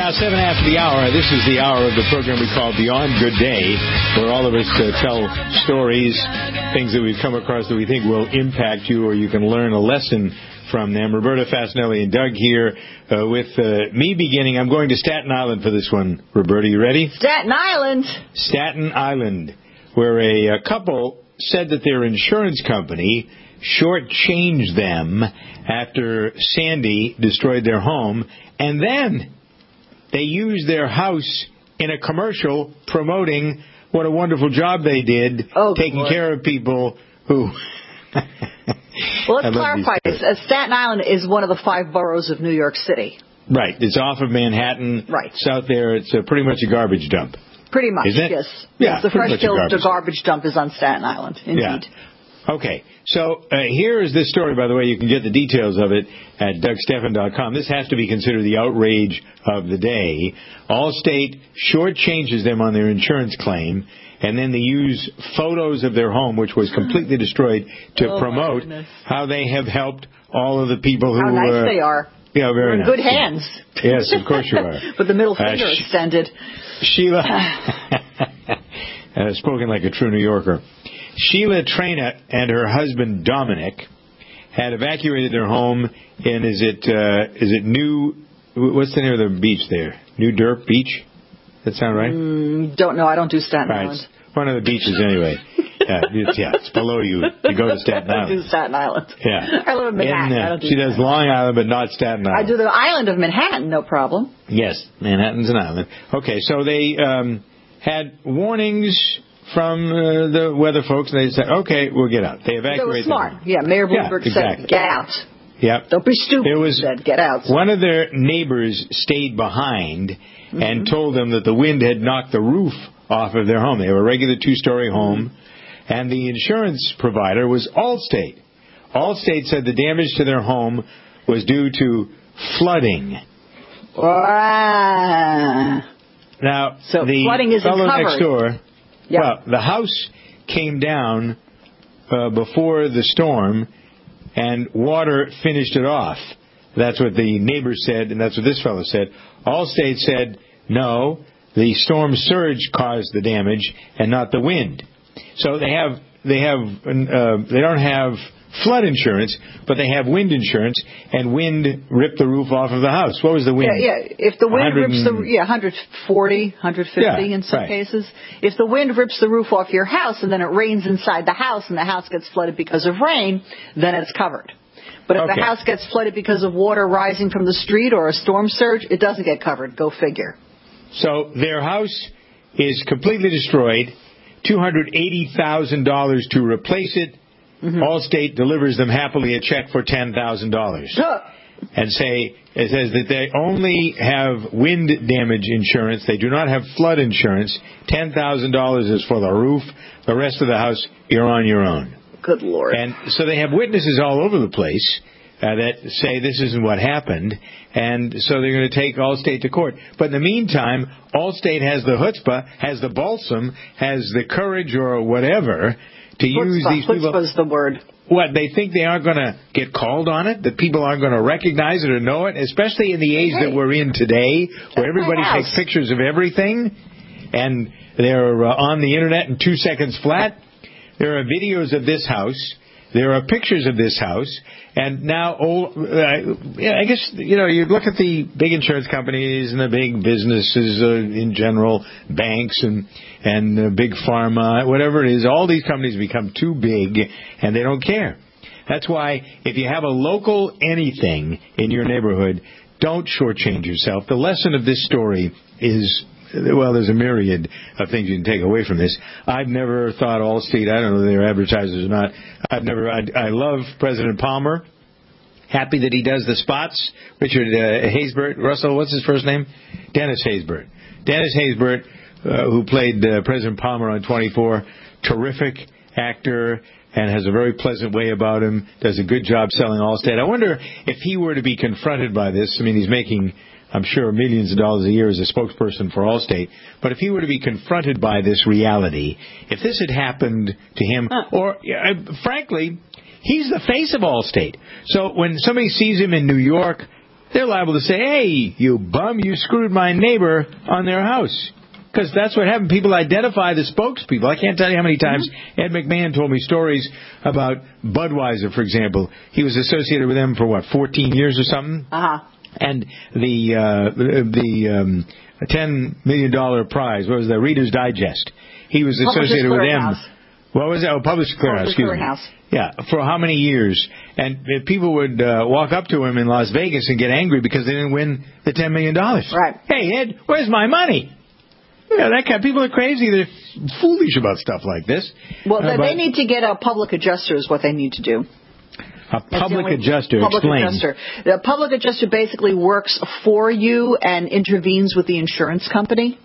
now 7 after the hour. This is the hour of the program we call Beyond Good Day, where all of us tell stories, things that we've come across that we think will impact you or you can learn a lesson from them. Roberta Fasanelli and Doug here with me beginning. I'm going to Staten Island for this one. Roberta, you ready? Staten Island. Staten Island, where a couple said that their insurance company shortchanged them after Sandy destroyed their home, and then they used their house in a commercial promoting what a wonderful job they did taking care of people who... Well, let's clarify this. Staten Island is one of the 5 boroughs of New York City. Right. It's off of Manhattan. Right. South there. It's pretty much a garbage dump. Pretty much, isn't it? Yes. Yeah, yes, the Fresh Kills garbage dump is on Staten Island, indeed. Yeah. Okay. So here is this story, by the way. You can get the details of it at DougStephan.com. This has to be considered the outrage of the day. Allstate shortchanges them on their insurance claim, and then they use photos of their home, which was completely destroyed, to promote how they have helped all of the people who... How nice they are. Yeah, very nice. You're in good hands. Yes, of course you are. With the middle finger extended. Sheila, spoken like a true New Yorker. Sheila Traina and her husband Dominic had evacuated their home in, is it New, what's the name of the beach there? New Derp Beach? That sound right? Don't know. I don't do Staten Island. It's one of the beaches anyway. It's below you. You go to Staten Island. I do Staten Island. Yeah. I live in Manhattan. She does Long Island, but not Staten Island. I do the island of Manhattan, no problem. Yes, Manhattan's an island. Okay, so they had warnings from the weather folks, and they said, okay, we'll get out. They evacuated. They were smart. Yeah, Mayor Bloomberg said, get out. Yep. Don't be stupid. Said, get out. One of their neighbors stayed behind and told them that the wind had knocked the roof off of their home. They were a regular 2-story home, and the insurance provider was Allstate. Allstate said the damage to their home was due to flooding. Now, so the flooding isn't fellow covered. next door, well, the house came down before the storm, and water finished it off. That's what the neighbor said, and that's what this fellow said. Allstate said, no, the storm surge caused the damage and not the wind. So they don't have flood insurance, but they have wind insurance, and wind ripped the roof off of the house. What was the wind? Yeah. If the wind rips 140, 150 in some cases. If the wind rips the roof off your house and then it rains inside the house and the house gets flooded because of rain, then it's covered. But if the house gets flooded because of water rising from the street or a storm surge, it doesn't get covered. Go figure. So their house is completely destroyed, $280,000 to replace it. Allstate delivers them happily a check for $10,000. And it says that they only have wind damage insurance. They do not have flood insurance. $10,000 is for the roof. The rest of the house, you're on your own. Good Lord. And so they have witnesses all over the place that say this isn't what happened, and so they're going to take Allstate to court. But in the meantime, Allstate has the chutzpah, has the balsam, has the courage or whatever to use these people. Chutzpah is the word. What, they think they aren't going to get called on it? That people aren't going to recognize it or know it? Especially in the age that we're in today, where everybody takes pictures of everything, and they're on the Internet in 2 seconds flat. There are videos of this house. There are pictures of this house. And now, I guess, you look at the big insurance companies and the big businesses in general, banks and big pharma, whatever it is, all these companies become too big and they don't care. That's why if you have a local anything in your neighborhood, don't shortchange yourself. The lesson of this story is, well, there's a myriad of things you can take away from this. I've never thought Allstate, I don't know if they're advertisers or not. I love President Palmer. Happy that he does the spots. Richard Haysbert, Russell, what's his first name? Dennis Haysbert. Dennis Haysbert, who played President Palmer on 24, terrific actor and has a very pleasant way about him, does a good job selling Allstate. I wonder if he were to be confronted by this. I mean, he's making, I'm sure, millions of dollars a year as a spokesperson for Allstate. But if he were to be confronted by this reality, if this had happened to him, or frankly, he's the face of Allstate. So when somebody sees him in New York they're liable to say, hey, you bum, you screwed my neighbor on their house. Because that's what happened. People identify the spokespeople. I can't tell you how many times Ed McMahon told me stories about Budweiser, for example. He was associated with them for, 14 years or something? Uh-huh. And the $10 million prize, what was that, Reader's Digest. He was associated with them. What was that? Oh, Publishers Clearinghouse, excuse me. Yeah, for how many years? And people would walk up to him in Las Vegas and get angry because they didn't win the $10 million. Right. Hey, Ed, where's my money? Yeah, that kind of people are crazy. They're foolish about stuff like this. Well, they need to get a public adjuster is what they need to do. A public adjuster, explain. The public adjuster basically works for you and intervenes with the insurance company.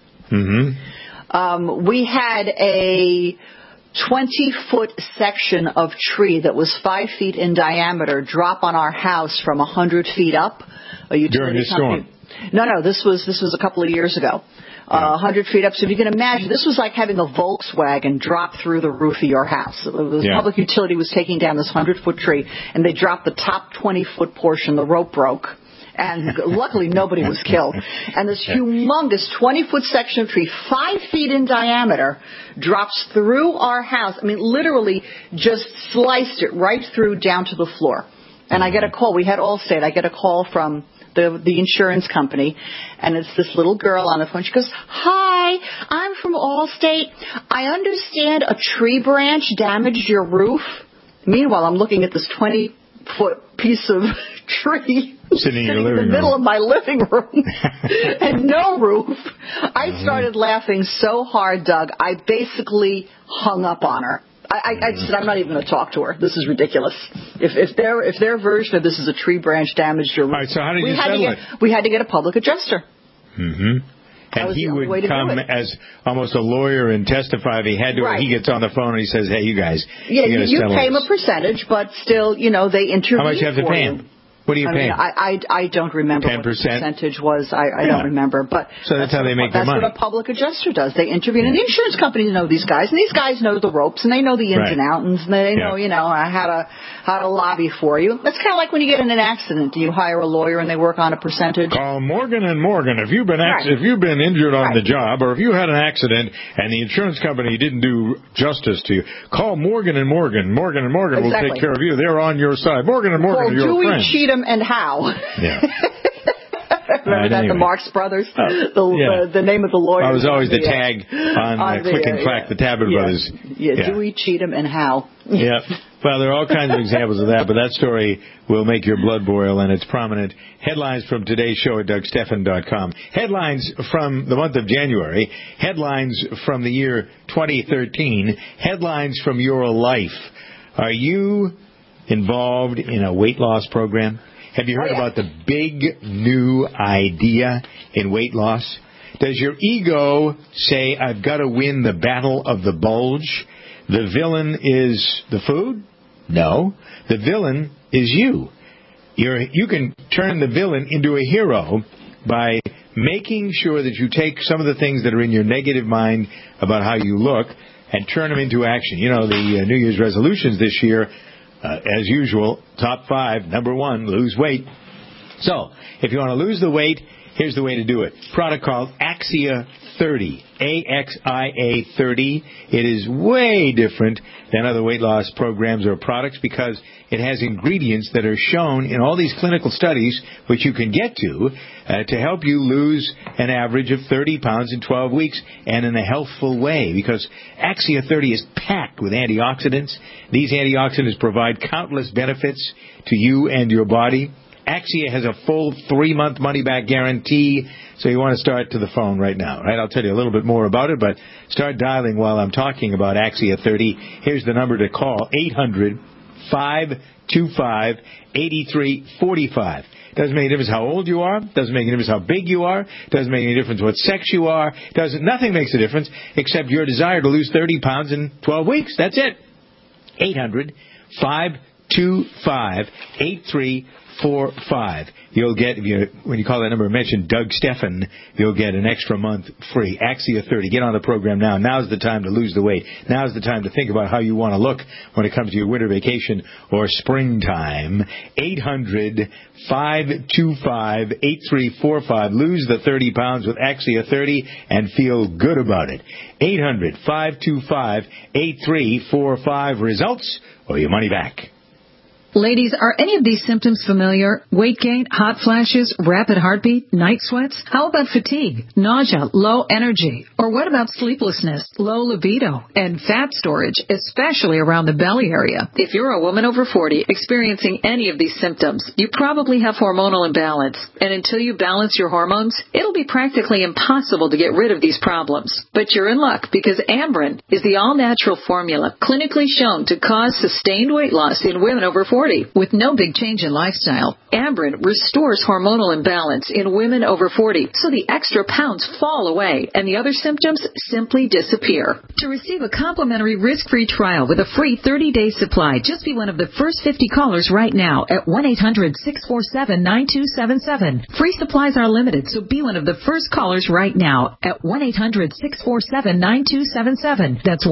Mm-hmm. We had a 20-foot section of tree that was 5 feet in diameter drop on our house from 100 feet up. A utility During the company. storm? No, this was a couple of years ago. 100 feet up. So if you can imagine, this was like having a Volkswagen drop through the roof of your house. The public utility was taking down this 100-foot tree, and they dropped the top 20-foot portion. The rope broke. And luckily, nobody was killed. And this humongous 20-foot section of tree, 5 feet in diameter, drops through our house. I mean, literally just sliced it right through down to the floor. And I get a call. We had Allstate. I get a call from the insurance company, and it's this little girl on the phone. She goes, "Hi, I'm from Allstate. I understand a tree branch damaged your roof." Meanwhile, I'm looking at this 20-foot piece of tree sitting in the middle of my living room and no roof. I started laughing so hard, Doug, I basically hung up on her. I said, I'm not even going to talk to her. This is ridiculous. If their version of this is a tree branch damaged your roof. All right, so how did you settle it? We had to get a public adjuster. Mm-hmm. And he would come as almost a lawyer and testify if he had to. Right. Or he gets on the phone and he says, hey, you guys. Yeah, you pay him a percentage, but still, they intervene. How much do you have to pay him? What do you pay? I don't remember 10%? What the percentage was. I don't remember. But so that's how they make their money. That's what a public adjuster does. They intervene. And the insurance companies know these guys. And these guys know the ropes. And they know the ins and outs. And they know, how to lobby for you. That's kind of like when you get in an accident. You hire a lawyer and they work on a percentage. Call Morgan & Morgan. If you've been injured on the job, or if you had an accident and the insurance company didn't do justice to you, call Morgan & Morgan. Morgan & Morgan will take care of you. They're on your side. Morgan & Morgan are your friends. Cheatham and Howe. Yeah. Remember that, the Marx Brothers? The name of the lawyer. I was always the tag on Click and Clack, the Tablet Brothers. Yeah, Dewey, Cheatham, and Howe. Yeah. Well, there are all kinds of examples of that, but that story will make your blood boil, and it's prominent. Headlines from today's show at DougStephan.com. Headlines from the month of January. Headlines from the year 2013. Headlines from your life. Are you involved in a weight loss program? Have you heard about the big new idea in weight loss? Does your ego say, I've got to win the battle of the bulge? The villain is the food? No. The villain is you. You can turn the villain into a hero by making sure that you take some of the things that are in your negative mind about how you look and turn them into action. The New Year's resolutions this year, as usual, top 5, number 1, lose weight. So, if you want to lose the weight, here's the way to do it. Product called Axia 30. AXIA 30. It is way different than other weight loss programs or products because it has ingredients that are shown in all these clinical studies, which you can get to help you lose an average of 30 pounds in 12 weeks and in a healthful way, because Axia 30 is packed with antioxidants. These antioxidants provide countless benefits to you and your body. Axia has a full 3-month money-back guarantee, so you want to start to the phone right now, right? I'll tell you a little bit more about it, but start dialing while I'm talking about Axia 30. Here's the number to call, 800-525-8345. Doesn't make any difference how old you are. Doesn't make any difference how big you are. Doesn't make any difference what sex you are. Nothing makes a difference except your desire to lose 30 pounds in 12 weeks. That's it. 800-525-8345. you'll get, when you call that number, mention Doug Steffen, you'll get an extra month free. Axia 30. Get on the program now. Now's the time to lose the weight. Now's the time to think about how you want to look when it comes to your winter vacation or springtime. 800-525-8345. Lose the 30 pounds with Axia 30 and feel good about it. 800-525-8345. Results or your money back. Ladies, are any of these symptoms familiar? Weight gain, hot flashes, rapid heartbeat, night sweats? How about fatigue, nausea, low energy? Or what about sleeplessness, low libido, and fat storage, especially around the belly area? If you're a woman over 40 experiencing any of these symptoms, you probably have hormonal imbalance. And until you balance your hormones, it'll be practically impossible to get rid of these problems. But you're in luck because Amberen is the all-natural formula clinically shown to cause sustained weight loss in women over 40. With no big change in lifestyle, Amberen restores hormonal imbalance in women over 40, so the extra pounds fall away and the other symptoms simply disappear. To receive a complimentary risk-free trial with a free 30-day supply, just be one of the first 50 callers right now at 1-800-647-9277. Free supplies are limited, so be one of the first callers right now at 1-800-647-9277. That's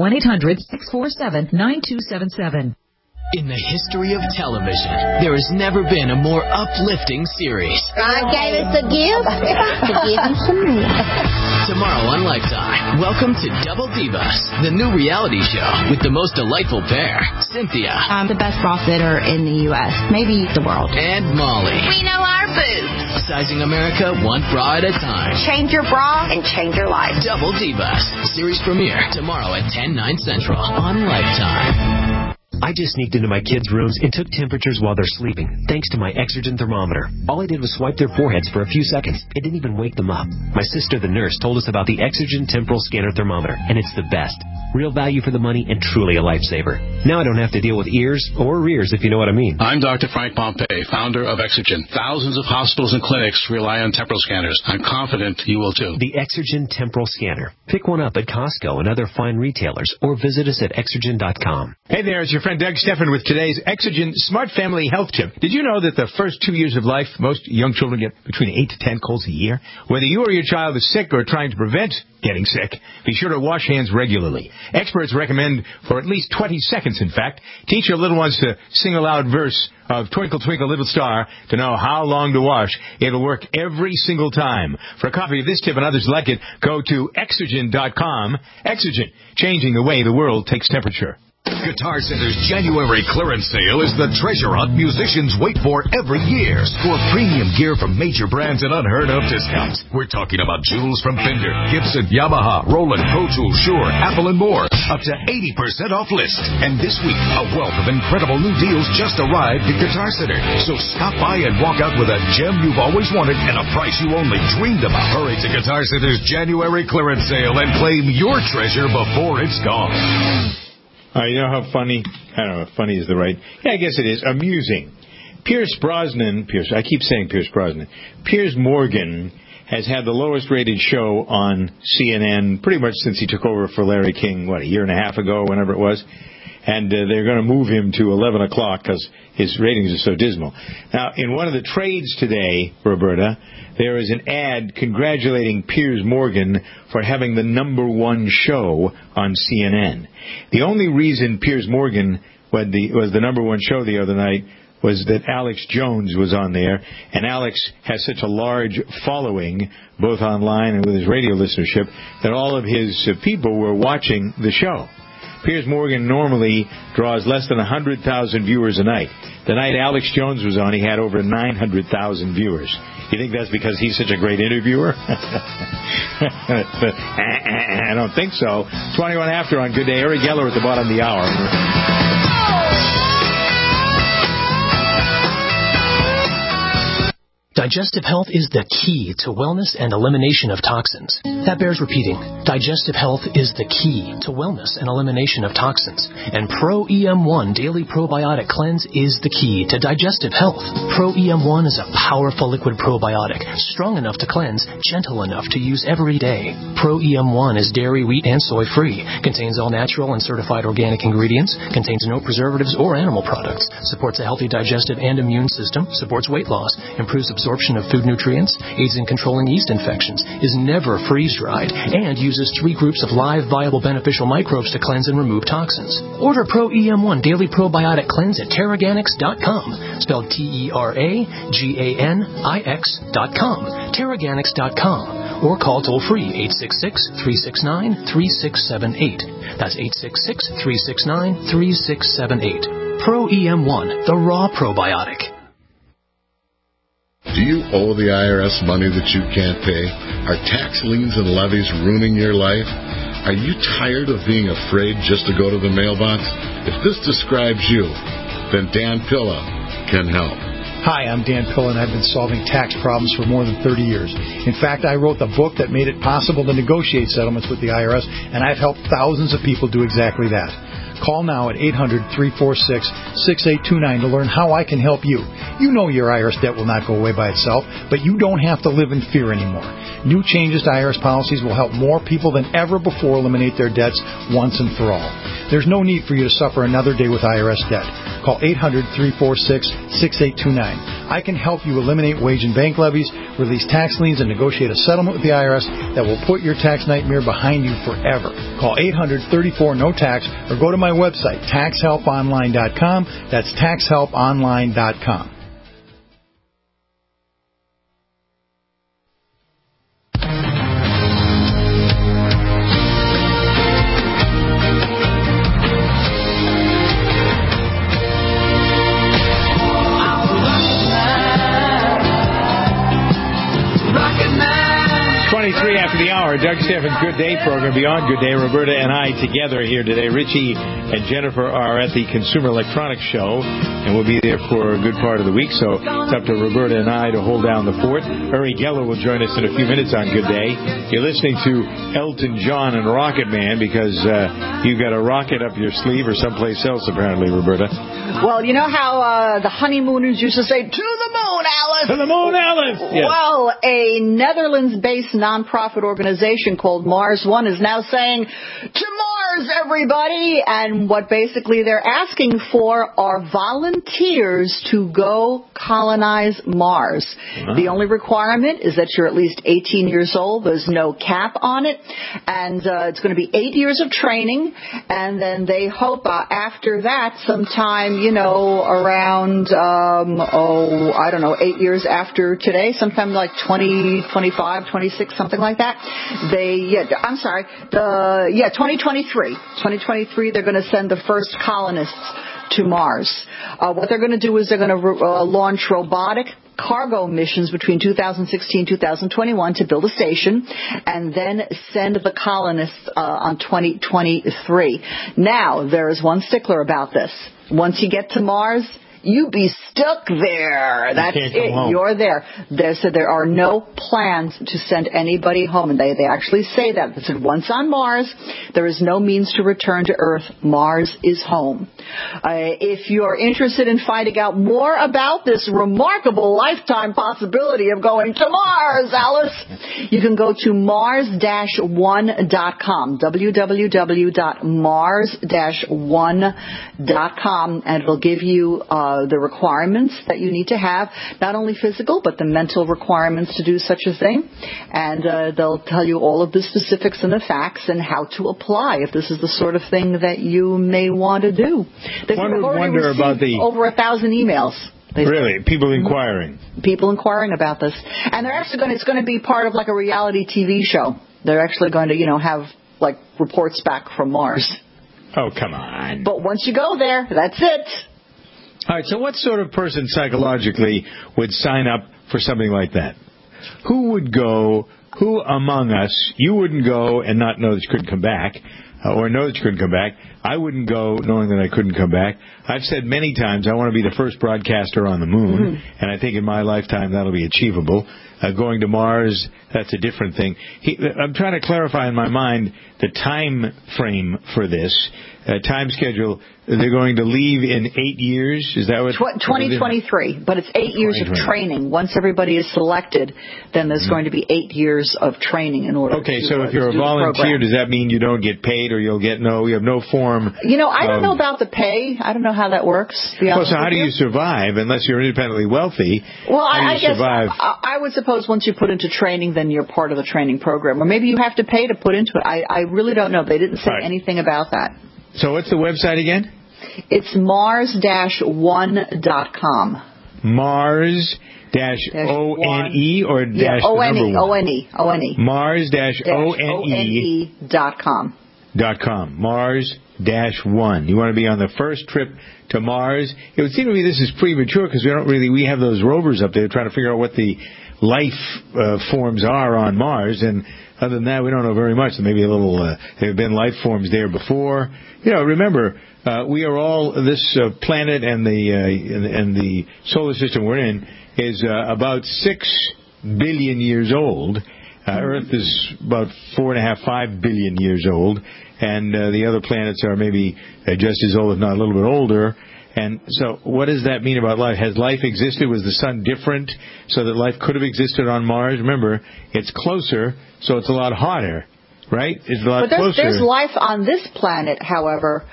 1-800-647-9277. In the history of television, there has never been a more uplifting series. God gave us a gift to give you some more. Tomorrow on Lifetime, welcome to Double Divas, the new reality show with the most delightful pair, Cynthia. I'm the best bra fitter in the U.S., maybe the world. And Molly. We know our boobs. Sizing America one bra at a time. Change your bra and change your life. Double Divas, series premiere tomorrow at 10, 9 Central on Lifetime. I just sneaked into my kids' rooms and took temperatures while they're sleeping, thanks to my Exergen thermometer. All I did was swipe their foreheads for a few seconds. It didn't even wake them up. My sister, the nurse, told us about the Exergen temporal scanner thermometer, and it's the best. Real value for the money and truly a lifesaver. Now I don't have to deal with ears or rears, if you know what I mean. I'm Dr. Frank Pompey, founder of Exergen. Thousands of hospitals and clinics rely on temporal scanners. I'm confident you will too. The Exergen temporal scanner. Pick one up at Costco and other fine retailers, or visit us at Exergen.com. Hey there, it's your friend Doug Steffen with today's Exergen Smart Family Health Tip. Did you know that the first 2 years of life, most young children get between 8 to 10 colds a year? Whether you or your child is sick or trying to prevent getting sick, be sure to wash hands regularly. Experts recommend for at least 20 seconds, in fact. Teach your little ones to sing a loud verse of Twinkle, Twinkle, Little Star to know how long to wash. It'll work every single time. For a copy of this tip and others like it, go to Exergen.com. Exergen, changing the way the world takes temperature. Guitar Center's January clearance sale is the treasure hunt musicians wait for every year. Score premium gear from major brands at unheard-of discounts. We're talking about jewels from Fender, Gibson, Yamaha, Roland, Pro Tools, Shure, Apple, and more. Up to 80% off list. And this week, a wealth of incredible new deals just arrived at Guitar Center. So stop by and walk out with a gem you've always wanted and a price you only dreamed about. Hurry to Guitar Center's January clearance sale and claim your treasure before it's gone. You know how funny? I don't know if funny is the right. Yeah, I guess it is. Amusing. Piers Morgan has had the lowest rated show on CNN pretty much since he took over for Larry King, a year and a half ago, whenever it was. And they're going to move him to 11 o'clock because his ratings are so dismal. Now, in one of the trades today, Roberta, there is an ad congratulating Piers Morgan for having the #1 show on CNN. The only reason Piers Morgan was the #1 show the other night was that Alex Jones was on there, and Alex has such a large following, both online and with his radio listenership, that all of his people were watching the show. Piers Morgan normally draws less than 100,000 viewers a night. The night Alex Jones was on, he had over 900,000 viewers. You think that's because he's such a great interviewer? I don't think so. 21 after on Good Day. Uri Geller at the bottom of the hour. Digestive health is the key to wellness and elimination of toxins. That bears repeating. Digestive health is the key to wellness and elimination of toxins. And Pro EM1 Daily Probiotic Cleanse is the key to digestive health. Pro EM1 is a powerful liquid probiotic, strong enough to cleanse, gentle enough to use every day. Pro EM1 is dairy, wheat, and soy-free, contains all natural and certified organic ingredients, contains no preservatives or animal products, supports a healthy digestive and immune system, supports weight loss, improves absorption absorption of food nutrients, aids in controlling yeast infections, is never freeze-dried, and uses 3 groups of live, viable, beneficial microbes to cleanse and remove toxins. Order Pro EM1 Daily Probiotic Cleanse at Teraganix.com, spelled Teraganix.com, Teraganix.com, or call toll-free 866-369-3678. That's 866-369-3678. Pro EM1, the raw probiotic. Do you owe the IRS money that you can't pay? Are tax liens and levies ruining your life? Are you tired of being afraid just to go to the mailbox? If this describes you, then Dan Pilla can help. Hi, I'm Dan Pilla, and I've been solving tax problems for more than 30 years. In fact, I wrote the book that made it possible to negotiate settlements with the IRS, and I've helped thousands of people do exactly that. Call now at 800-346-6829 to learn how I can help you. You know your IRS debt will not go away by itself, but you don't have to live in fear anymore. New changes to IRS policies will help more people than ever before eliminate their debts once and for all. There's no need for you to suffer another day with IRS debt. Call 800-346-6829. I can help you eliminate wage and bank levies, release tax liens, and negotiate a settlement with the IRS that will put your tax nightmare behind you forever. Call 800-34-NO-TAX or go to my website, taxhelponline.com. That's taxhelponline.com. Doug Steffens' Good Day program, Beyond Good Day. Roberta and I together here today. Richie and Jennifer are at the Consumer Electronics Show, and we'll be there for a good part of the week, so it's up to Roberta and I to hold down the fort. Uri Geller will join us in a few minutes on Good Day. You're listening to Elton John and Rocket Man because you've got a rocket up your sleeve or someplace else, apparently, Roberta. Well, you know how the honeymooners used to say, to the moon, Alice! To the moon, Alice! Yes. Well, a Netherlands-based nonprofit organization called Mars One is now saying, to Mars, everybody! And what basically they're asking for are volunteers to go colonize Mars. Uh-huh. The only requirement is that you're at least 18 years old. There's no cap on it. And it's going to be 8 years of training. And then they hope after that, sometime, around, 8 years after today, sometime like 20, 25, 26, something like that. 2023, they're going to send the first colonists to Mars. What they're going to do is they're going to launch robotic cargo missions between 2016 and 2021 to build a station, and then send the colonists on 2023. Now, there is one stickler about this. Once you get to Mars, you be stuck there. That's it. You're there. They said there are no plans to send anybody home. And they actually say that. They said once on Mars, there is no means to return to Earth. Mars is home. If you're interested in finding out more about this remarkable lifetime possibility of going to Mars, Alice, you can go to mars-1.com, www.mars-1.com, and it'll give you the requirements that you need to have, not only physical, but the mental requirements to do such a thing. And they'll tell you all of the specifics and the facts and how to apply if this is the sort of thing that you may want to do. They've already received over 1,000 emails. Really? People inquiring? People inquiring about this. And they're actually it's going to be part of like a reality TV show. They're actually going to, have like reports back from Mars. Oh, come on. But once you go there, that's it. All right, so what sort of person psychologically would sign up for something like that? Who would go, who among us, you wouldn't go and not know that you couldn't come back, or know that you couldn't come back. I wouldn't go knowing that I couldn't come back. I've said many times I want to be the first broadcaster on the moon, and I think in my lifetime that'll be achievable. Going to Mars, that's a different thing. I'm trying to clarify in my mind the time frame for this. time schedule, they're going to leave in 8 years. Is that what? 2023, but it's 8 years of training. Once everybody is selected, then there's going to be 8 years of training in order. Okay, so if you're a volunteer, does that mean you don't get paid, or you have no form? I don't know about the pay. I don't know how that works. Well, so how do you survive unless you're independently wealthy? Well, I guess I would suppose once you put into training, then you're part of the training program, or maybe you have to pay to put into it. I really don't know. They didn't say anything about that. So what's the website again? It's mars-1.com. Mars-O-N-E or dash O-N-E. Mars-O-N-E.com. Mars-1. You want to be on the first trip to Mars? It would seem to me this is premature because we have those rovers up there trying to figure out what the life forms are on Mars, and other than that, we don't know very much. Maybe there have been life forms there before. Remember, we are all this planet and the solar system we're in is about 6 billion years old. Earth is about 4.5 billion years old, and the other planets are maybe just as old, if not a little bit older. And so what does that mean about life? Has life existed? Was the sun different so that life could have existed on Mars? Remember, it's closer, so it's a lot hotter, right? It's a lot closer. There's life on this planet, however,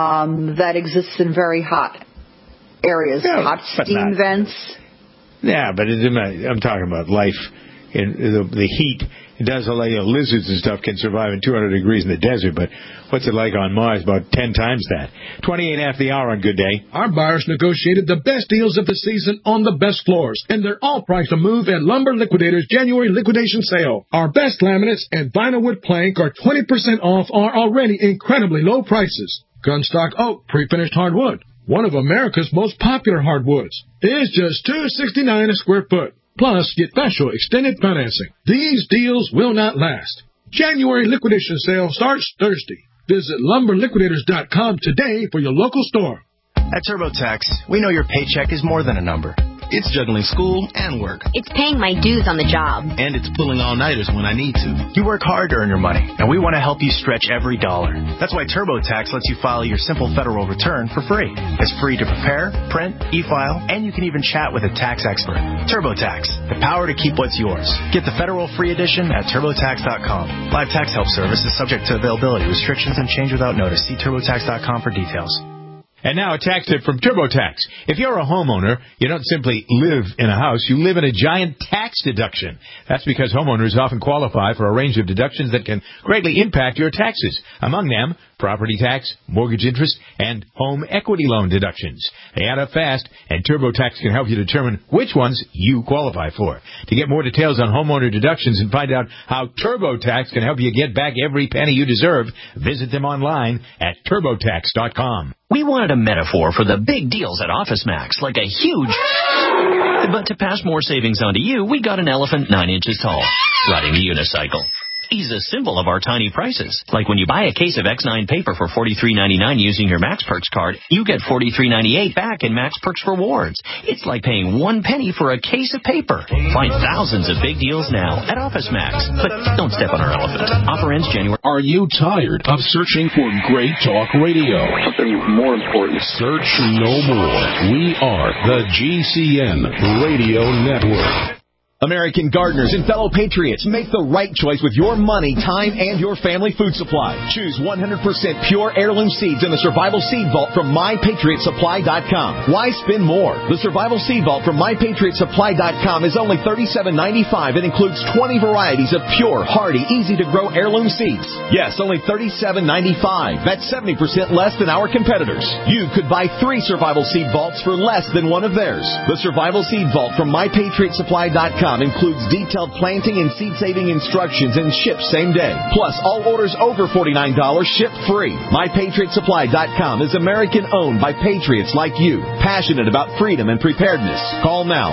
that exists in very hot areas, hot steam vents. Yeah, but I'm talking about life in the heat. It does allow lizards and stuff can survive in 200 degrees in the desert, but what's it like on Mars? About 10 times that. 28 after the hour on Good Day. Our buyers negotiated the best deals of the season on the best floors, and they're all priced to move at Lumber Liquidators' January liquidation sale. Our best laminates and vinyl wood plank are 20% off our already incredibly low prices. Gunstock oak pre-finished hardwood, one of America's most popular hardwoods, is just $269 a square foot. Plus, get special extended financing. These deals will not last. January liquidation sale starts Thursday. Visit LumberLiquidators.com today for your local store. At TurboTax, we know your paycheck is more than a number. It's juggling school and work. It's paying my dues on the job. And it's pulling all-nighters when I need to. You work hard to earn your money, and we want to help you stretch every dollar. That's why TurboTax lets you file your simple federal return for free. It's free to prepare, print, e-file, and you can even chat with a tax expert. TurboTax, the power to keep what's yours. Get the federal free edition at TurboTax.com. Live tax help service is subject to availability restrictions and change without notice. See TurboTax.com for details. And now a tax tip from TurboTax. If you're a homeowner, you don't simply live in a house, you live in a giant tax deduction. That's because homeowners often qualify for a range of deductions that can greatly impact your taxes. Among them, property tax, mortgage interest, and home equity loan deductions. They add up fast, and TurboTax can help you determine which ones you qualify for. To get more details on homeowner deductions and find out how TurboTax can help you get back every penny you deserve, visit them online at TurboTax.com. We wanted a metaphor for the big deals at OfficeMax, like a huge... But to pass more savings on to you, we got an elephant 9 inches tall, riding a unicycle. He's a symbol of our tiny prices. Like when you buy a case of X9 paper for $43.99 using your Max Perks card, you get $43.98 back in Max Perks rewards. It's like paying 1 penny for a case of paper. Find thousands of big deals now at OfficeMax. But don't step on our elephant. Offer ends January. Are you tired of searching for great talk radio? Something more important. Search no more. We are the GCN Radio Network. American gardeners and fellow patriots, make the right choice with your money, time, and your family food supply. Choose 100% pure heirloom seeds in the Survival Seed Vault from MyPatriotSupply.com. Why spend more? The Survival Seed Vault from MyPatriotSupply.com is only $37.95 and includes 20 varieties of pure, hardy, easy-to-grow heirloom seeds. Yes, only $37.95. That's 70% less than our competitors. You could buy 3 Survival Seed Vaults for less than one of theirs. The Survival Seed Vault from MyPatriotSupply.com includes detailed planting and seed-saving instructions and ships same day. Plus, all orders over $49 ship free. MyPatriotSupply.com is American-owned by patriots like you, passionate about freedom and preparedness. Call now,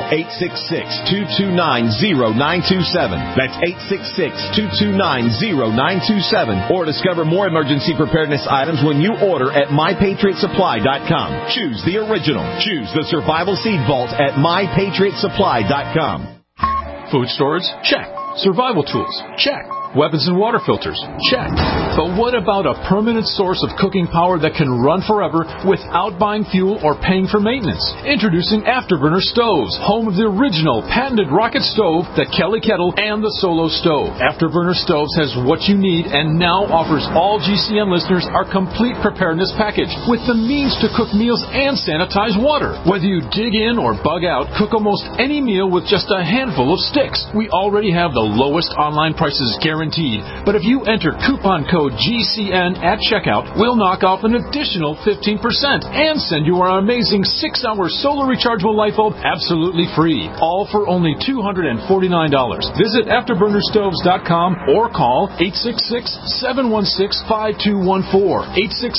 866-229-0927. That's 866-229-0927. Or discover more emergency preparedness items when you order at MyPatriotSupply.com. Choose the original. Choose the Survival Seed Vault at MyPatriotSupply.com. Food storage? Check. Survival tools? Check. Weapons and water filters? Check. But what about a permanent source of cooking power that can run forever without buying fuel or paying for maintenance? Introducing Afterburner Stoves, home of the original patented rocket stove, the Kelly Kettle, and the Solo Stove. Afterburner Stoves has what you need and now offers all GCN listeners our complete preparedness package with the means to cook meals and sanitize water. Whether you dig in or bug out, cook almost any meal with just a handful of sticks. We already have the lowest online prices guaranteed, but if you enter coupon code GCN at checkout, we'll knock off an additional 15% and send you our amazing 6-hour solar rechargeable light bulb absolutely free. All for only $249. Visit AfterburnerStoves.com or call 866-716-5214.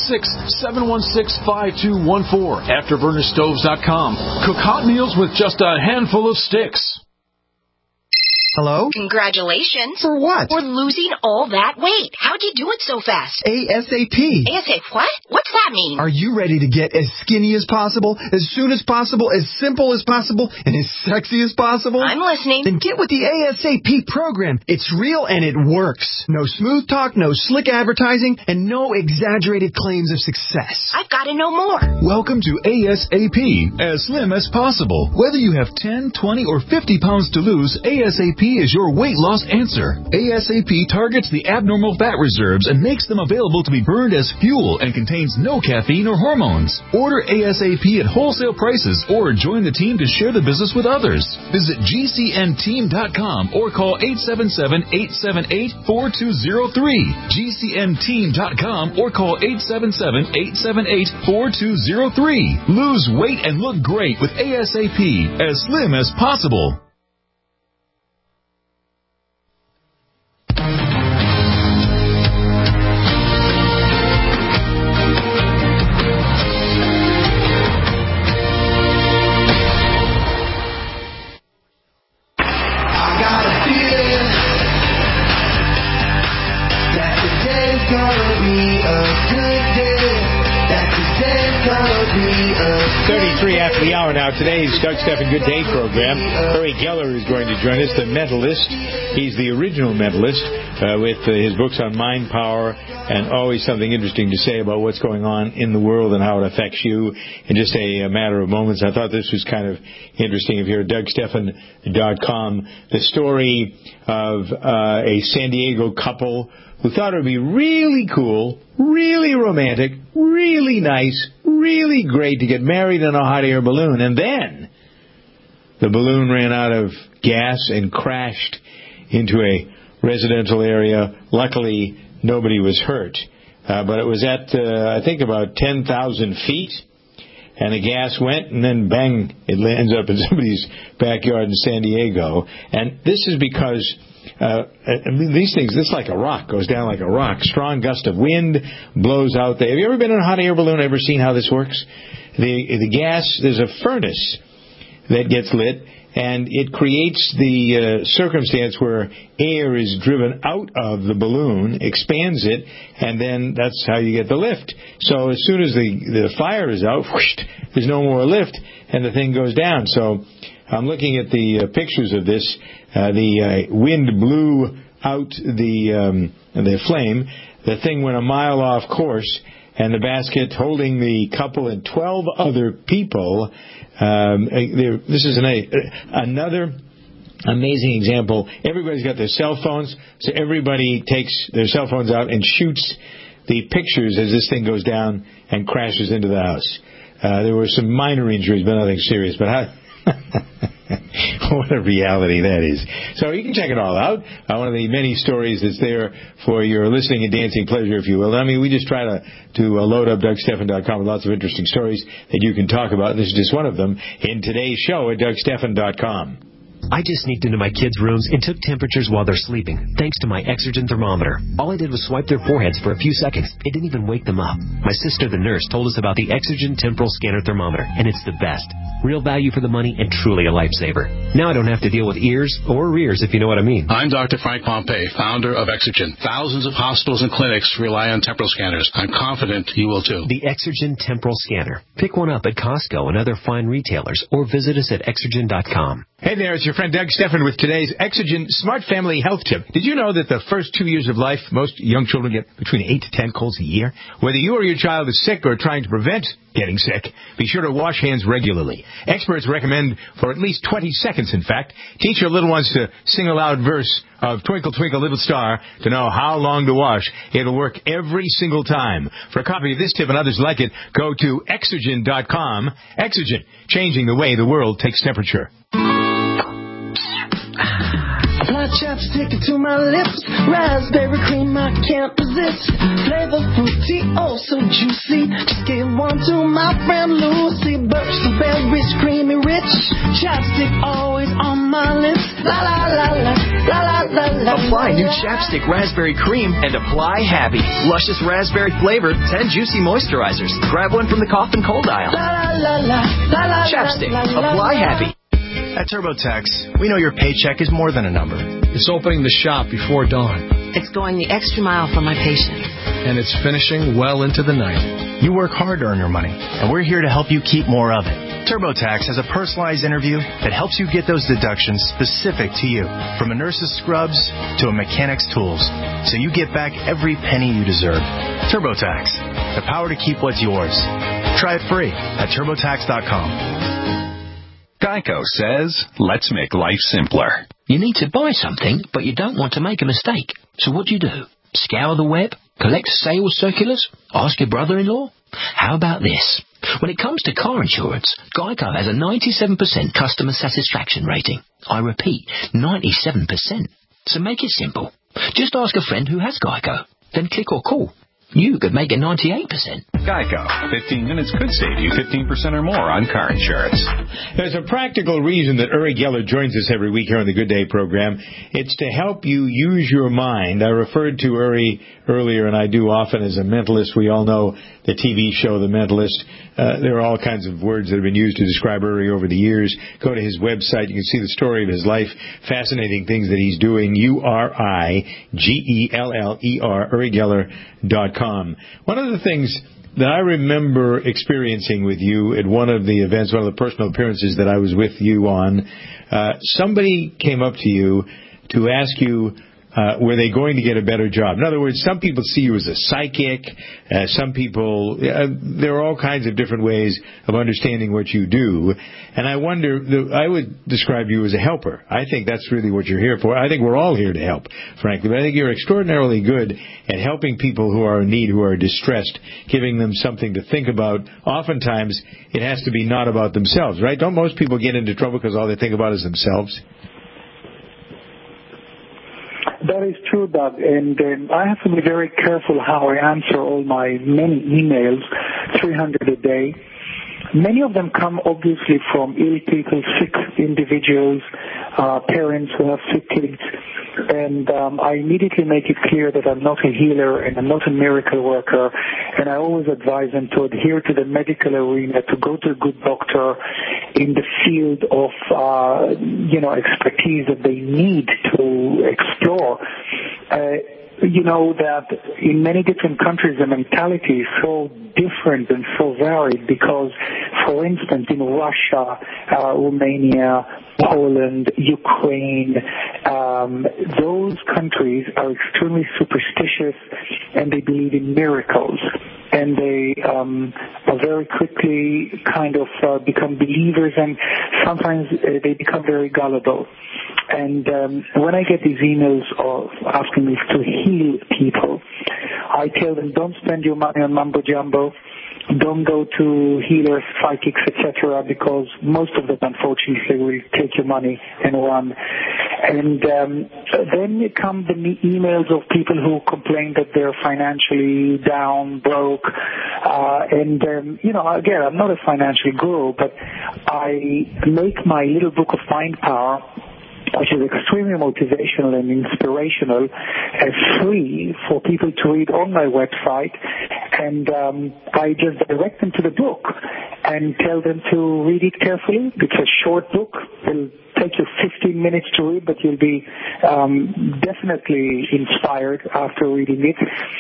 866-716-5214. AfterburnerStoves.com. Cook hot meals with just a handful of sticks. Hello? Congratulations. For what? For losing all that weight. How'd you do it so fast? ASAP. ASAP what? What's that mean? Are you ready to get as skinny as possible, as soon as possible, as simple as possible, and as sexy as possible? I'm listening. Then get with the ASAP program. It's real and it works. No smooth talk, no slick advertising, and no exaggerated claims of success. I've got to know more. Welcome to ASAP, as slim as possible. Whether you have 10, 20, or 50 pounds to lose, ASAP is your weight loss answer. ASAP targets the abnormal fat reserves and makes them available to be burned as fuel and contains no caffeine or hormones. Order ASAP at wholesale prices or join the team to share the business with others. Visit GCNteam.com or call 877-878-4203. GCNteam.com or call 877-878-4203. Lose weight and look great with ASAP, as slim as possible. Now, today's Doug Stephan Good Day program, Uri Geller is going to join us, the mentalist. He's the original mentalist with his books on mind power and always something interesting to say about what's going on in the world and how it affects you in just a matter of moments. I thought this was kind of interesting. If you're at DougStephan.com, the story of a San Diego couple who thought it would be really cool, really romantic, really nice, really great to get married in a hot air balloon. And then the balloon ran out of gas and crashed into a residential area. Luckily, nobody was hurt. But it was at, I think, about 10,000 feet. And the gas went, and then bang, it ends up in somebody's backyard in San Diego. And this is because these things, this is like a rock, goes down like a rock. Strong gust of wind blows out there. Have you ever been in a hot air balloon? Ever seen how this works? The gas, there's a furnace that gets lit, and it creates the circumstance where air is driven out of the balloon, expands it, and then that's how you get the lift. So as soon as the fire is out, whoosh, there's no more lift, and the thing goes down. So I'm looking at the pictures of this. The wind blew out the flame. The thing went a mile off course, and the basket holding the couple and 12 other people. This is another amazing example. Everybody's got their cell phones, so everybody takes their cell phones out and shoots the pictures as this thing goes down and crashes into the house. There were some minor injuries, but nothing serious. But how... What a reality that is. So you can check it all out. One of the many stories that's there for your listening and dancing pleasure, if you will. I mean, we just try to load up DougStephan.com with lots of interesting stories that you can talk about. This is just one of them in today's show at DougStephan.com. I just sneaked into my kids' rooms and took temperatures while they're sleeping, thanks to my Exergen thermometer. All I did was swipe their foreheads for a few seconds. It didn't even wake them up. My sister, the nurse, told us about the Exergen Temporal Scanner Thermometer, and it's the best. Real value for the money and truly a lifesaver. Now I don't have to deal with ears or rears, if you know what I mean. I'm Dr. Frank Pompey, founder of Exergen. Thousands of hospitals and clinics rely on temporal scanners. I'm confident you will too. The Exergen Temporal Scanner. Pick one up at Costco and other fine retailers, or visit us at Exergen.com. Hey there, it's your your friend Doug Stephan with today's Exogen Smart Family Health Tip. Did you know that the first 2 years of life, most young children get between 8 to 10 colds a year? Whether you or your child is sick or trying to prevent getting sick, be sure to wash hands regularly. Experts recommend for at least 20 seconds, in fact. Teach your little ones to sing a loud verse of Twinkle, Twinkle, Little Star to know how long to wash. It'll work every single time. For a copy of this tip and others like it, go to Exogen.com. Exogen, changing the way the world takes temperature. Apply chapstick to my lips, raspberry cream I can't resist. Flavor fruity, oh so juicy. Just give one to my friend Lucy. Birch the berries, creamy rich. Chapstick always on my lips. La la la la, la la la la. Apply new chapstick raspberry cream and apply happy. Luscious raspberry flavor, 10 juicy moisturizers. Grab one from the cough and cold aisle. La la la la, la la. Chapstick, apply happy. At TurboTax, we know your paycheck is more than a number. It's opening the shop before dawn. It's going the extra mile for my patient. And it's finishing well into the night. You work hard to earn your money, and we're here to help you keep more of it. TurboTax has a personalized interview that helps you get those deductions specific to you, from a nurse's scrubs to a mechanic's tools, so you get back every penny you deserve. TurboTax, the power to keep what's yours. Try it free at TurboTax.com. Geico says, let's make life simpler. You need to buy something, but you don't want to make a mistake. So what do? Scour the web? Collect sales circulars? Ask your brother-in-law? How about this? When it comes to car insurance, Geico has a 97% customer satisfaction rating. I repeat, 97%. So make it simple. Just ask a friend who has Geico. Then click or call. You could make it 98%. Geico. 15 minutes could save you 15% or more on car insurance. There's a practical reason that Uri Geller joins us every week here on the Good Day program. It's to help you use your mind. I referred to Uri earlier, and I do often, as a mentalist. We all know the TV show The Mentalist. There are all kinds of words that have been used to describe Uri over the years. Go to his website. You can see the story of his life. Fascinating things that he's doing. URIGELLER, UriGeller.com. One of the things that I remember experiencing with you at one of the events, one of the personal appearances that I was with you on, somebody came up to you to ask you, were they going to get a better job? In other words, some people see you as a psychic. Some people, there are all kinds of different ways of understanding what you do. And I wonder, I would describe you as a helper. I think that's really what you're here for. I think we're all here to help, frankly. But I think you're extraordinarily good at helping people who are in need, who are distressed, giving them something to think about. Oftentimes, it has to be not about themselves, right? Don't most people get into trouble because all they think about is themselves? That is true, Doug, and I have to be very careful how I answer all my many emails, 300 a day. Many of them come obviously from ill people, sick individuals, parents who have sick kids, and I immediately make it clear that I'm not a healer and I'm not a miracle worker, and I always advise them to adhere to the medical arena, to go to a good doctor in the field of expertise that they need to explore. You know that in many different countries the mentality is so different and so varied because, for instance, in Russia, Romania, Poland, Ukraine, those countries are extremely superstitious and they believe in miracles. And they are very quickly kind of become believers, and sometimes they become very gullible. And when I get these emails asking me to heal people, I tell them, don't spend your money on mumbo-jumbo. Don't go to healers, psychics, etc., because most of them, unfortunately, will take your money and run. And then come the emails of people who complain that they're financially down, broke. Again, I'm not a financial guru, but I make my little book of Mind Power, which is extremely motivational and inspirational, free for people to read on my website. And I just direct them to the book and tell them to read it carefully. It's a short book. It'll take you 15 minutes to read, but you'll be definitely inspired after reading it.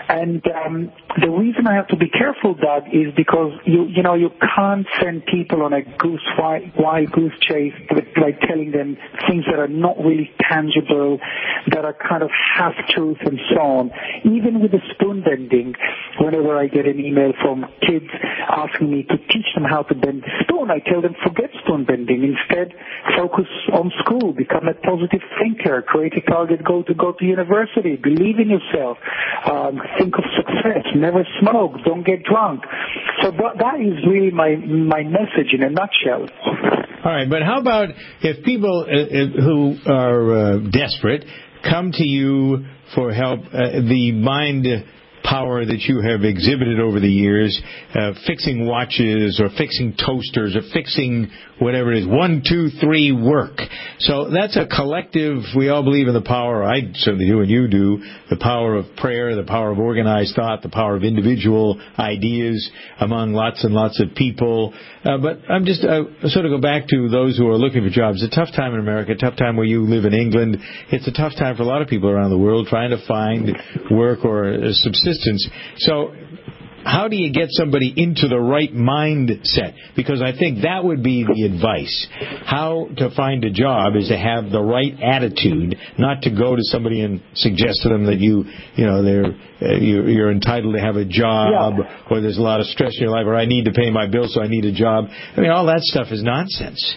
And the reason I have to be careful, Doug, is because you can't send people on a wild goose chase by telling them things that are not really tangible, that are kind of half-truth and so on. Even with the spoon bending, whenever I get an email from kids asking me to teach them how to bend the spoon, I tell them forget spoon bending. Instead, focus on school, become a positive thinker, create a target goal to go to university, believe in yourself, think of success, never smoke, don't get drunk. So that is really my message in a nutshell. All right, but how about if people who are desperate come to you for help, the mind power that you have exhibited over the years, fixing watches or fixing toasters or fixing whatever it is, 1, 2, 3, work. So that's a collective, we all believe in the power, I certainly do and you do, the power of prayer, the power of organized thought, the power of individual ideas among lots and lots of people. But I'm just sort of go back to those who are looking for jobs. It's a tough time in America, a tough time where you live in England. It's a tough time for a lot of people around the world trying to find work or subsistence. So how do you get somebody into the right mindset? Because I think that would be the advice. How to find a job is to have the right attitude, not to go to somebody and suggest to them that you're entitled to have a job, or there's a lot of stress in your life, or I need to pay my bills, so I need a job. I mean, all that stuff is nonsense.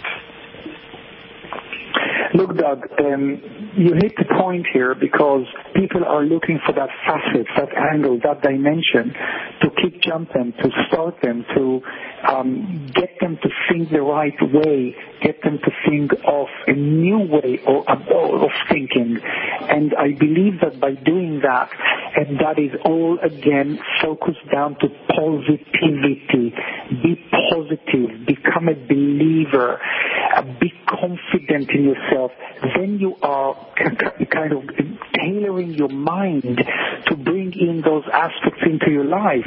Look, Doug, you hit the point here because people are looking for that facet, that angle, that dimension to keep jumping, to start them, to get them to think the right way, get them to think of a new way of thinking. And I believe that by doing that, and that is all, again, focused down to positivity. Be positive. Become a believer. Be confident in yourself. Then you are kind of tailoring your mind to bring in those aspects into your life.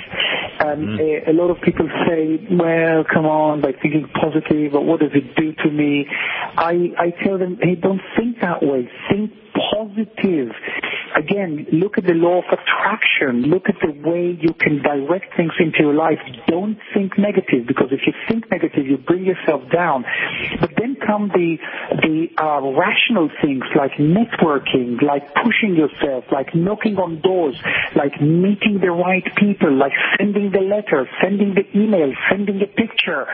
A lot of people say, well, come on, by thinking positive, but what does it do to me? I tell them, hey, don't think that way. Think positive. Again, look at the law of attraction. Look at the way you can direct things into your life. Don't think negative, because if you think negative, you bring yourself down. But then come the rational things like networking, like pushing yourself, like knocking on doors, like meeting the right people, like sending the letter, sending the email, sending the picture.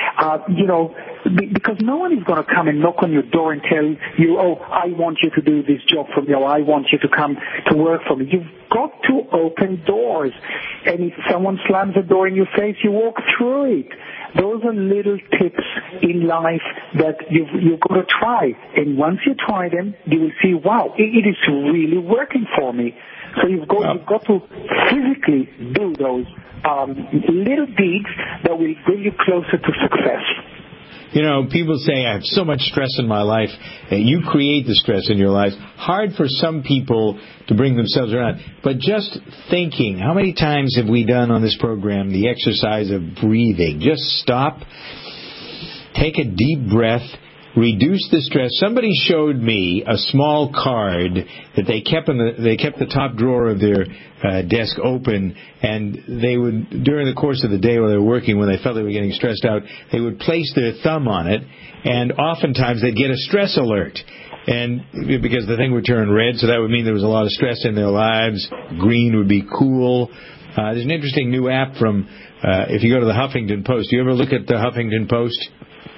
Because no one is going to come and knock on your door and tell you, oh, I want you to do this job for me, or I want you to come to work for me. You've got to open doors. And if someone slams a door in your face, you walk through it. Those are little tips in life that you've got to try. And once you try them, you will see, wow, it is really working for me. So you've got to physically do those little deeds that will bring you closer to success. People say, I have so much stress in my life. You create the stress in your life. Hard for some people to bring themselves around. But just thinking, how many times have we done on this program the exercise of breathing? Just stop, take a deep breath, reduce the stress. Somebody showed me a small card that they kept the top drawer of their desk open, and they would, during the course of the day while they were working, when they felt they were getting stressed out, they would place their thumb on it, and oftentimes they'd get a stress alert. And because the thing would turn red, so that would mean there was a lot of stress in their lives. Green would be cool. There's an interesting new app from, if you go to the Huffington Post. Do you ever look at the Huffington Post?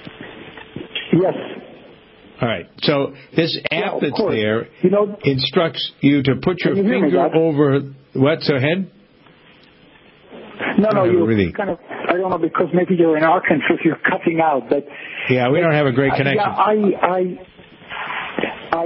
Yes. All right. So this app that's there instructs you to put your finger over... What? So ahead? No, you really kind of... I don't know, because maybe you're in Arkansas, you're cutting out. But yeah, we don't have a great connection. I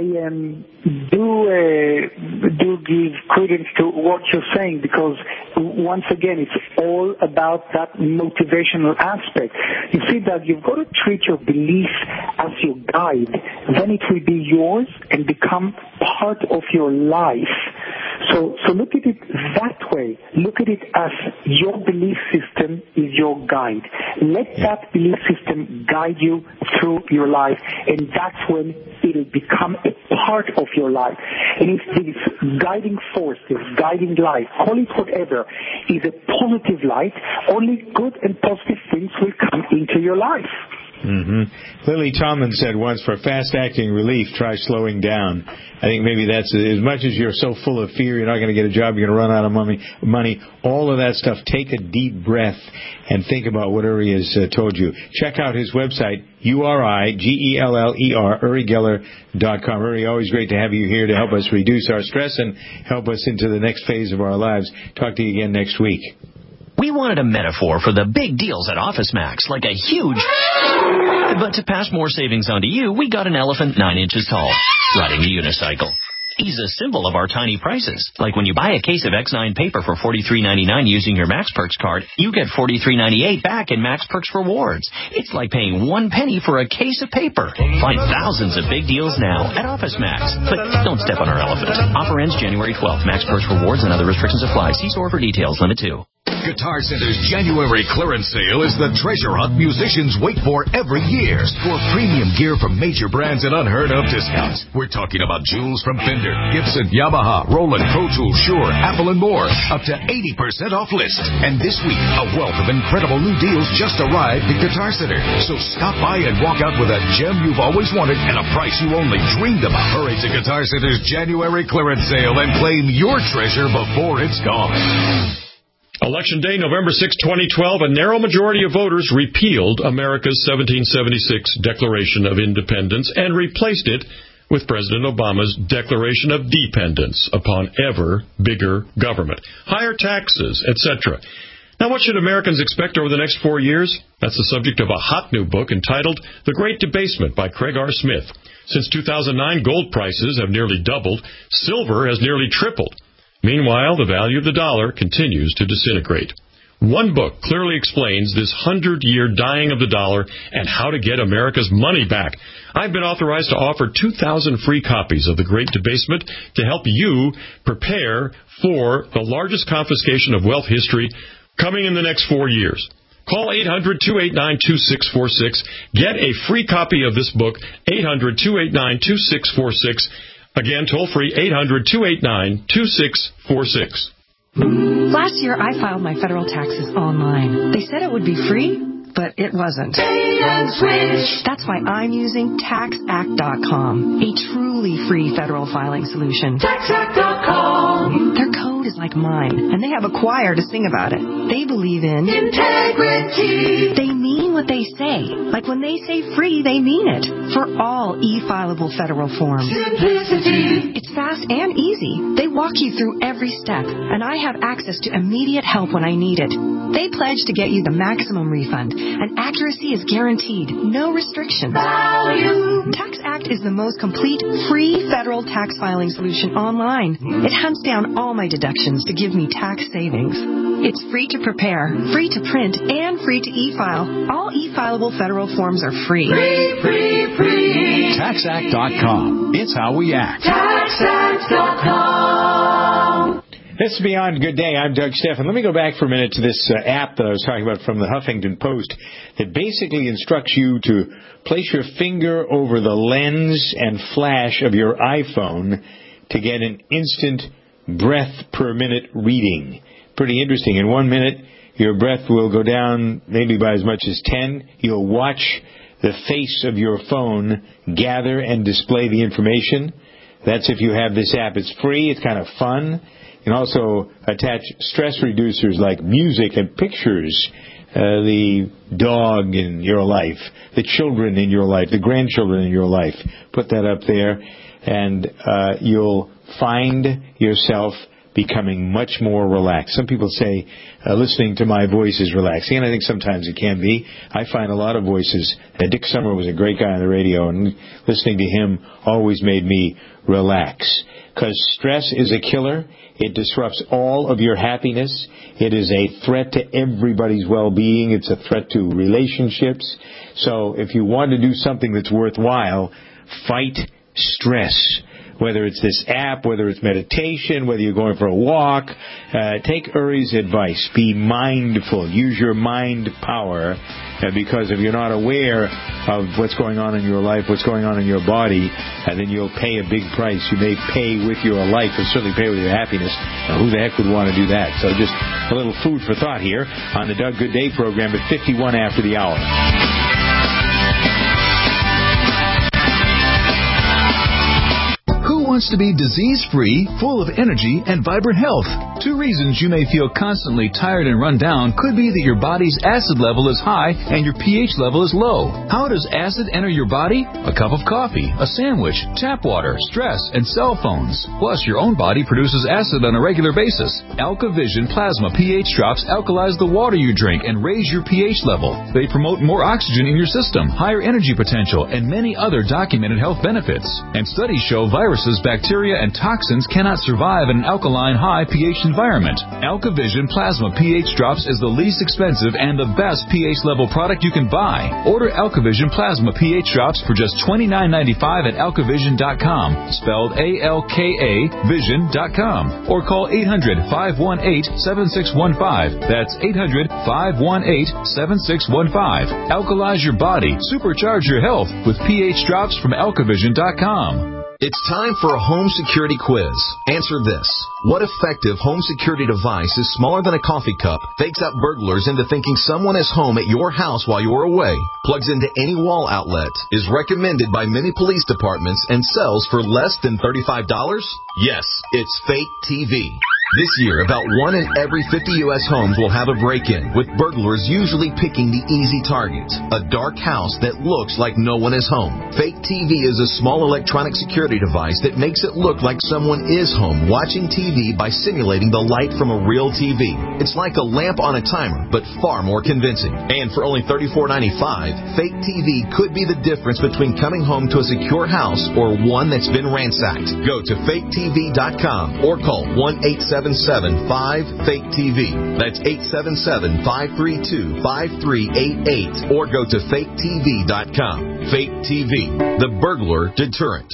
do give credence to what you're saying, because once again, it's all about that motivational aspect. You see that you've got to treat your belief as your guide. Then it will be yours and become part of your life. So look at it that way. Look at it as your belief system is your guide. Let that belief system guide you through your life, and that's when it'll become a part of your life. And if this guiding force, this guiding light, call it whatever, is a positive light, only good and positive things will come into your life. Mm-hmm. Lily Tomlin said once, for fast-acting relief, try slowing down. I think maybe that's as much as you're so full of fear, you're not going to get a job, you're going to run out of money, all of that stuff. Take a deep breath and think about whatever he has told you. Check out his website, URIGELLER, UriGeller.com. Uri, always great to have you here to help us reduce our stress and help us into the next phase of our lives. Talk to you again next week. We wanted a metaphor for the big deals at OfficeMax, like a huge... But to pass more savings on to you, we got an elephant 9 inches tall, riding a unicycle. He's a symbol of our tiny prices. Like when you buy a case of X9 paper for $43.99 using your MaxPerks card, you get $43.98 back in MaxPerks rewards. It's like paying 1 penny for a case of paper. Find thousands of big deals now at OfficeMax. But don't step on our elephant. Offer ends January 12th. MaxPerks rewards and other restrictions apply. See store for details. Limit 2. Guitar Center's January clearance sale is the treasure hunt musicians wait for every year. For premium gear from major brands at unheard-of discounts. We're talking about jewels from Fender, Gibson, Yamaha, Roland, Pro Tools, Shure, Apple, and more. Up to 80% off list. And this week, a wealth of incredible new deals just arrived at Guitar Center. So stop by and walk out with a gem you've always wanted and a price you only dreamed about. Hurry to Guitar Center's January clearance sale and claim your treasure before it's gone. Election Day, November 6, 2012, a narrow majority of voters repealed America's 1776 Declaration of Independence and replaced it with President Obama's Declaration of Dependence upon ever bigger government, higher taxes, etc. Now, what should Americans expect over the next 4 years? That's the subject of a hot new book entitled The Great Debasement by Craig R. Smith. Since 2009, gold prices have nearly doubled. Silver has nearly tripled. Meanwhile, the value of the dollar continues to disintegrate. One book clearly explains this 100-year dying of the dollar and how to get America's money back. I've been authorized to offer 2,000 free copies of The Great Debasement to help you prepare for the largest confiscation of wealth history coming in the next 4 years. Call 800-289-2646. Get a free copy of this book, 800-289-2646. Again, toll-free, 800-289-2646. Last year, I filed my federal taxes online. They said it would be free, but it wasn't. That's why I'm using TaxAct.com, a truly free federal filing solution. TaxAct.com. Their code is like mine, and they have a choir to sing about it. They believe in integrity. They mean what they say. Like when they say free, they mean it. For all e-filable federal forms. Simplicity. It's fast and easy. They walk you through every step, and I have access to immediate help when I need it. They pledge to get you the maximum refund, and accuracy is guaranteed. No restrictions. Value. TaxAct is the most complete free federal tax filing solution online. It hunts down all my deductions to give me tax savings. It's free to prepare, free to print, and free to e-file. All e-filable federal forms are free. Free. TaxAct.com. It's how we act. TaxAct.com. This is Beyond Good Day. I'm Doug Stephan. Let me go back for a minute to this app that I was talking about from the Huffington Post that basically instructs you to place your finger over the lens and flash of your iPhone to get an instant breath per minute reading. Pretty interesting. In 1 minute, your breath will go down maybe by as much as 10. You'll watch the face of your phone gather and display the information. That's if you have this app. It's free. It's kind of fun. You can also attach stress reducers like music and pictures, the dog in your life, the children in your life, the grandchildren in your life. Put that up there, and you'll find yourself becoming much more relaxed. Some people say listening to my voice is relaxing, and I think sometimes it can be. I find a lot of voices. Dick Summer was a great guy on the radio, and listening to him always made me relax. Because stress is a killer. It disrupts all of your happiness. It is a threat to everybody's well-being. It's a threat to relationships. So if you want to do something that's worthwhile, fight stress. whether it's this app, whether it's meditation, whether you're going for a walk, take Uri's advice. Be mindful. Use your mind power, because if you're not aware of what's going on in your life, what's going on in your body, then you'll pay a big price. You may pay with your life, and certainly pay with your happiness. Now, who the heck would want to do that? So just a little food for thought here on the Doug Good Day program at 51 after the hour. Who wants to be disease-free, full of energy, and vibrant health? 2 reasons you may feel constantly tired and run down could be that your body's acid level is high and your pH level is low. How does acid enter your body? A cup of coffee, a sandwich, tap water, stress, and cell phones. Plus, your own body produces acid on a regular basis. AlkaVision Plasma pH drops alkalize the water you drink and raise your pH level. They promote more oxygen in your system, higher energy potential, and many other documented health benefits. And studies show viruses, bacteria, and toxins cannot survive in an alkaline high pH environment. AlkaVision Plasma pH Drops is the least expensive and the best pH level product you can buy. Order AlkaVision Plasma pH Drops for just $29.95 at alkavision.com, spelled A-L-K-A vision.com, or call 800-518-7615. That's 800-518-7615. Alkalize your body, supercharge your health with pH Drops from alkavision.com. It's time for a home security quiz. Answer this. What effective home security device is smaller than a coffee cup, fakes out burglars into thinking someone is home at your house while you're away, plugs into any wall outlet, is recommended by many police departments, and sells for less than $35? Yes, it's Fake TV. This year, about 1 in every 50 U.S. homes will have a break-in, with burglars usually picking the easy target, a dark house that looks like no one is home. Fake TV is a small electronic security device that makes it look like someone is home watching TV by simulating the light from a real TV. It's like a lamp on a timer, but far more convincing. And for only $34.95, Fake TV could be the difference between coming home to a secure house or one that's been ransacked. Go to faketv.com or call 1-877-5-FAKE-TV. That's 877-532-5388. Or go to faketv.com. Fake TV, the burglar deterrent.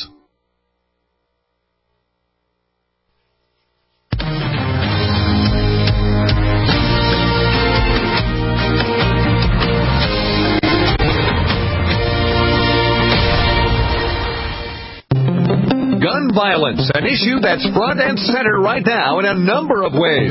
Gun violence, an issue that's front and center right now in a number of ways.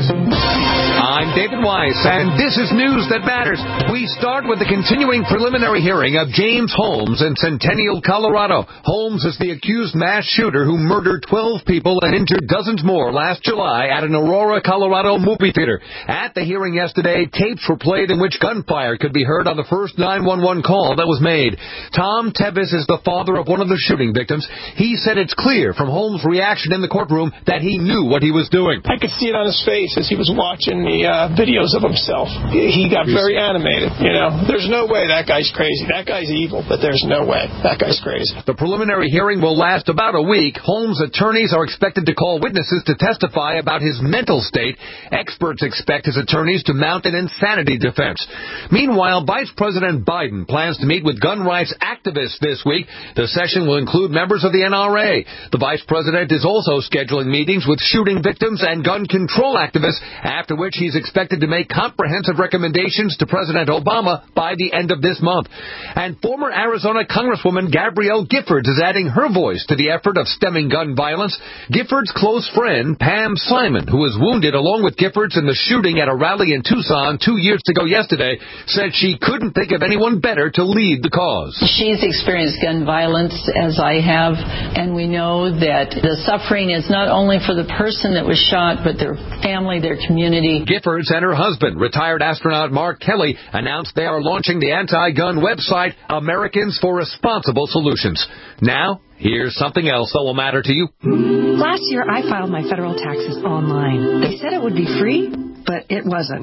I'm David Weiss, and this is News That Matters. We start with the continuing preliminary hearing of James Holmes in Centennial, Colorado. Holmes is the accused mass shooter who murdered 12 people and injured dozens more last July at an Aurora, Colorado movie theater. At the hearing yesterday, tapes were played in which gunfire could be heard on the first 911 call that was made. Tom Tevis is the father of one of the shooting victims. He said it's clear from Holmes' reaction in the courtroom that he knew what he was doing. I could see it on his face as he was watching the videos of himself. He got very animated. You know, there's no way that guy's crazy. That guy's evil, but there's no way that guy's crazy. The preliminary hearing will last about a week. Holmes' attorneys are expected to call witnesses to testify about his mental state. Experts expect his attorneys to mount an insanity defense. Meanwhile, Vice President Biden plans to meet with gun rights activists this week. The session will include members of the NRA. The Vice President is also scheduling meetings with shooting victims and gun control activists, after which he's expected to make comprehensive recommendations to President Obama by the end of this month. And former Arizona Congresswoman Gabrielle Giffords is adding her voice to the effort of stemming gun violence. Giffords' close friend, Pam Simon, who was wounded along with Giffords in the shooting at a rally in Tucson 2 years ago yesterday, said she couldn't think of anyone better to lead the cause. She's experienced gun violence, as I have, and we know that the suffering is not only for the person that was shot, but their family, their community. Giffords and her husband, retired astronaut Mark Kelly, announced they are launching the anti-gun website Americans for Responsible Solutions. Now, here's something else that will matter to you. Last year, I filed my federal taxes online. They said it would be free, but it wasn't.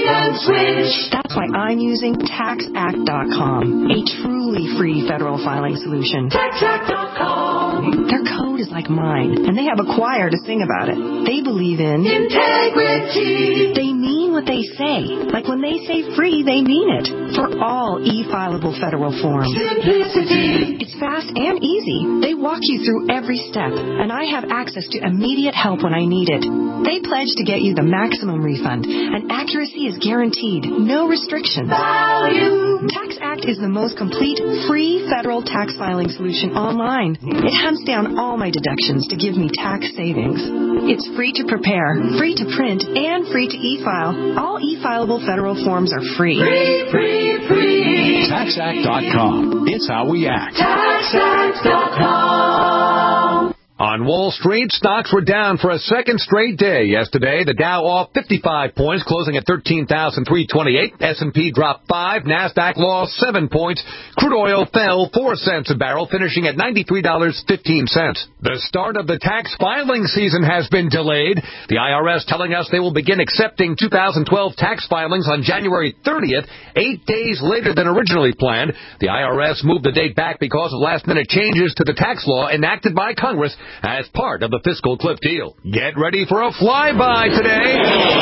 That's why I'm using TaxAct.com, a truly free federal filing solution. TaxAct.com. Their code is like mine, and they have a choir to sing about it. They believe in integrity. They mean what they say. Like when they say free, they mean it. For all e-fileable federal forms. Simplicity. It's fast and easy. They walk you through every step, and I have access to immediate help when I need it. They pledge to get you the maximum refund, and accuracy is guaranteed. No restrictions. Value. TaxAct is the most complete, free federal tax filing solution online. It hunts down all my deductions to give me tax savings. It's free to prepare, free to print, and free to e-file. All e-fileable federal forms are free. Free. TaxAct.com. It's how we act. TaxAct.com. On Wall Street, stocks were down for a second straight day yesterday. The Dow off 55 points, closing at 13,328. S&P dropped 5. NASDAQ lost 7 points. Crude oil fell 4 cents a barrel, finishing at $93.15. The start of the tax filing season has been delayed. The IRS telling us they will begin accepting 2012 tax filings on January 30th, 8 days later than originally planned. The IRS moved the date back because of last-minute changes to the tax law enacted by Congress as part of the fiscal cliff deal. Get ready for a flyby today.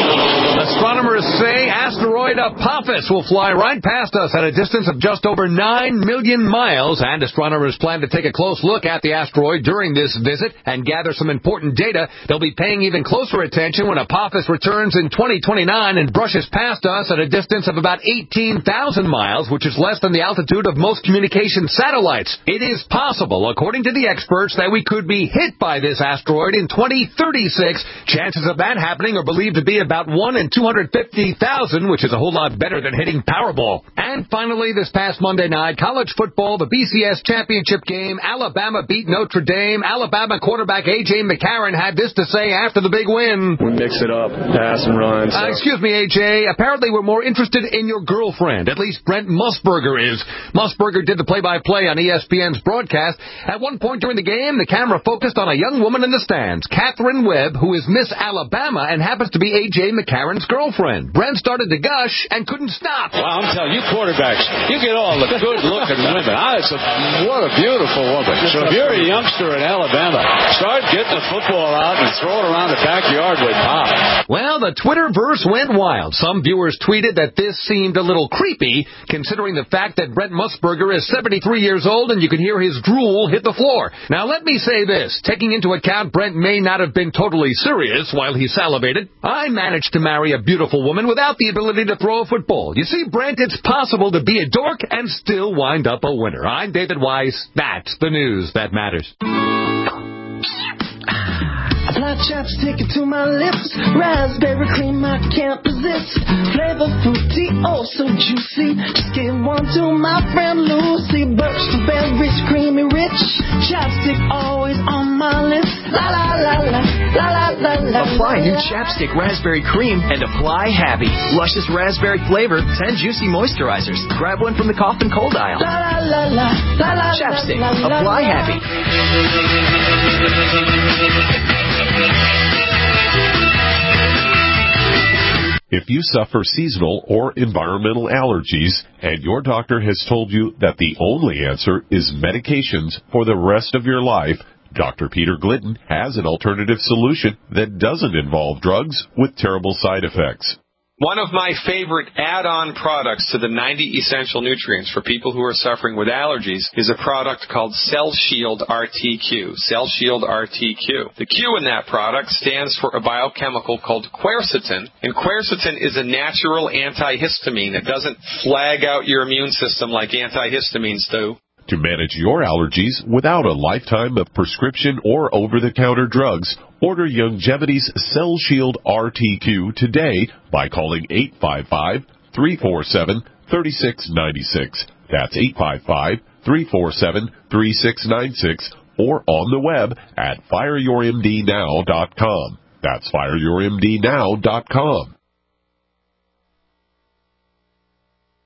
Astronomers say asteroid Apophis will fly right past us at a distance of just over 9 million miles, and astronomers plan to take a close look at the asteroid during this visit and gather some important data. They'll be paying even closer attention when Apophis returns in 2029 and brushes past us at a distance of about 18,000 miles, which is less than the altitude of most communication satellites. It is possible, according to the experts, that we could be hit by this asteroid in 2036. Chances of that happening are believed to be about 1 in 250,000, which is a whole lot better than hitting Powerball. And finally, this past Monday night, college football, the BCS championship game, Alabama beat Notre Dame. Alabama quarterback A.J. McCarron had this to say after the big win. We mix it up, pass and run. So. Excuse me, A.J., apparently we're more interested in your girlfriend. At least Brent Musburger is. Musburger did the play-by-play on ESPN's broadcast. At one point during the game, the camera focused on a young woman in the stands, Catherine Webb, who is Miss Alabama and happens to be A.J. McCarron's girlfriend. Brent started to gush and couldn't stop. Wow, I'm telling you, quarterbacks, you get all the good-looking women. What a beautiful woman. So if you're a youngster in Alabama, start getting the football out and throw it around the backyard with Pop. Well, the Twitterverse went wild. Some viewers tweeted that this seemed a little creepy, considering the fact that Brent Musburger is 73 years old and you can hear his drool hit the floor. Now, let me say this. Taking into account Brent may not have been totally serious while he salivated, I managed to marry a beautiful woman without the ability to throw a football. You see, Brent, it's possible to be a dork and still wind up a winner. I'm David Weiss. That's the news that matters. Apply chapstick to my lips. Raspberry cream I can't resist. Flavor fruity, oh so juicy. Just give one to my friend Lucy. Birch berries, creamy rich. Chapstick always on my lips. La la la la, la la la la. Apply new chapstick raspberry cream and apply happy. Luscious raspberry flavor, 10 juicy moisturizers. Grab one from the cough and cold aisle. La la la la, la la. Chapstick, apply happy. If you suffer seasonal or environmental allergies and your doctor has told you that the only answer is medications for the rest of your life, Dr. Peter Glidden has an alternative solution that doesn't involve drugs with terrible side effects. One of my favorite add-on products to the 90 essential nutrients for people who are suffering with allergies is a product called Cell Shield RTQ. Cell Shield RTQ. The Q in that product stands for a biochemical called quercetin, and quercetin is a natural antihistamine. It doesn't flag out your immune system like antihistamines do. To manage your allergies without a lifetime of prescription or over-the-counter drugs, order Youngevity's Cell Shield RTQ today by calling 855-347-3696. That's 855-347-3696 or on the web at fireyourmdnow.com. That's fireyourmdnow.com.